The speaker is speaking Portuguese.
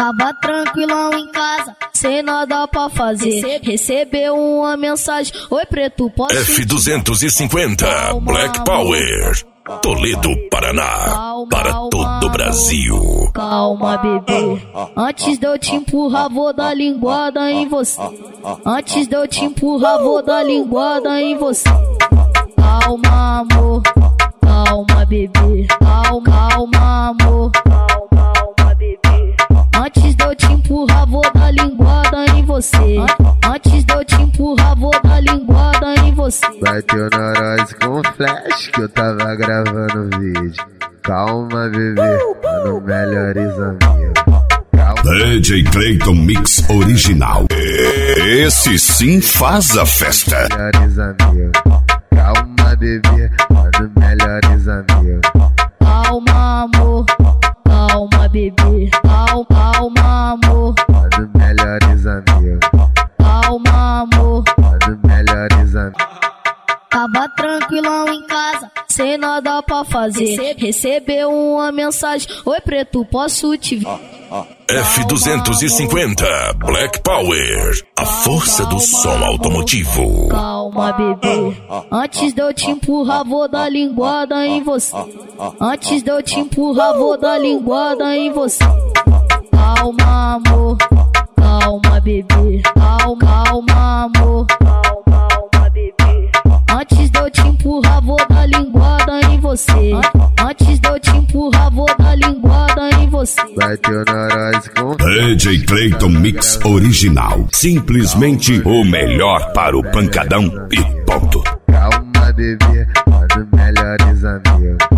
Tava tranquilão em casa, sem nada pra fazer. Recebeu uma mensagem: oi preto, posso F250 Black Power, Toledo, Paraná, para todo o Brasil. Calma, bebê, antes de eu te empurrar vou dar linguada em você. Antes de eu te empurrar vou dar linguada em você. Calma, amor, calma, bebê, calma, amor, calma, bebê. Antes de eu te empurrar vou dar linguada em você. Antes de eu te empurrar vou dar linguada em você. Bateu neurose com flash que eu tava gravando vídeo. Calma, bebê, mano, melhores amigos. DJ Clayton Mix Original. Esse sim faz a festa. Melhores amigos. Calma, bebê, mano, melhores amigos. Calma, amor, calma, bebê, calma, amor, mano, melhores amigos. Calma, amor, mano, melhores amigos. Tava tranquilão em casa, sem nada pra fazer. Recebeu uma mensagem: oi preto, posso te ver? F250 Black Power, a força do som automotivo. Calma, bebê, antes de eu te empurrar vou dar linguada em você. Antes de eu te empurrar vou dar linguada em você. Calma, amor, calma, bebê, calma, amor, calma, bebê. Antes de eu te empurrar vou dar linguada em você. Antes de eu te empurrar vou dar linguada em você. Bateu neurose com DJ Clayton Mix Original, simplesmente o melhor para o pancadão e ponto. Calma, bebê, mano, melhores amigos.